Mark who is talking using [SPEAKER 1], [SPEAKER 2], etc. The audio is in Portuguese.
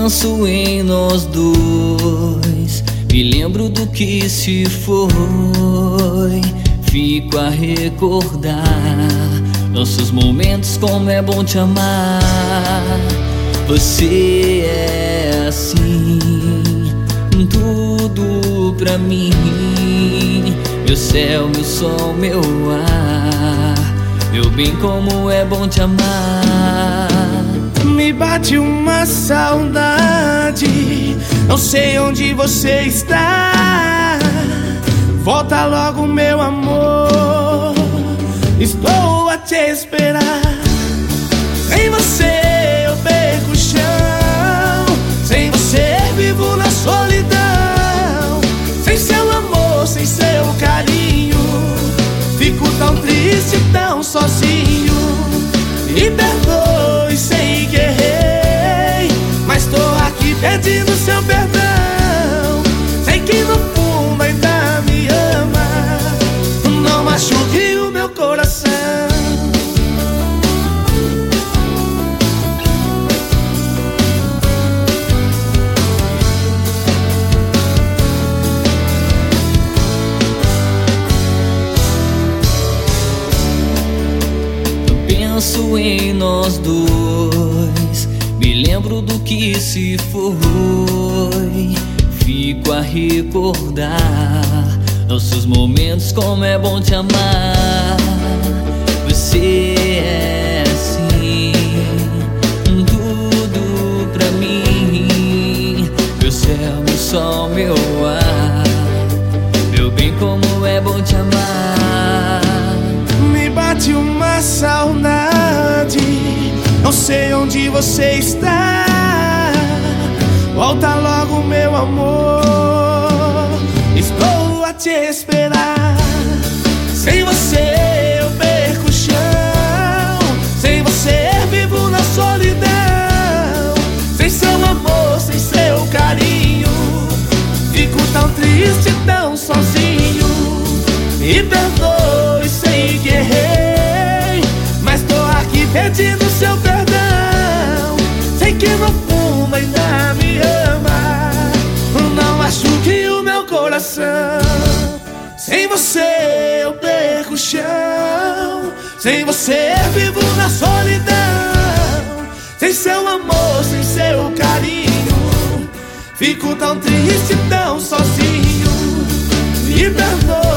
[SPEAKER 1] penso em nós dois, me lembro do que se foi, fico a recordar nossos momentos, como é bom te amar. Você é assim, tudo pra mim, meu céu, meu sol, meu ar, meu bem, como é bom te amar.
[SPEAKER 2] Me bate uma saudade, não sei onde você está. Volta logo, meu amor, estou a te esperar. Sem você eu perco o chão, sem você vivo na solidão. Sem seu amor, sem seu carinho, fico tão triste, tão sozinho. Me perdoe, sei que errei, mas tô aqui pedindo seu perdão. Sei que no fundo ainda me ama, não machuque o meu coração.
[SPEAKER 1] Penso em nós dois, me lembro do que se foi, fico a recordar nossos momentos, como é bom te amar. Você é assim, tudo pra mim, meu céu, meu sol, meu ar, meu bem, como é bom te amar.
[SPEAKER 2] Me bate uma saudade, não sei onde você está. Volta logo, meu amor, estou a te esperar. Sem você eu perco o chão, sem você vivo na solidão. Sem seu amor, sem seu carinho, fico tão triste, tão sozinho. Me perdoe, sei que errei, mas tô aqui pedindo seu perdão. Sei que no fundo ainda me ama, não machuque o meu coração. Sem você eu perco o chão, sem você vivo na solidão. Sem seu amor, sem seu carinho, fico tão triste, tão sozinho. Me perdoe.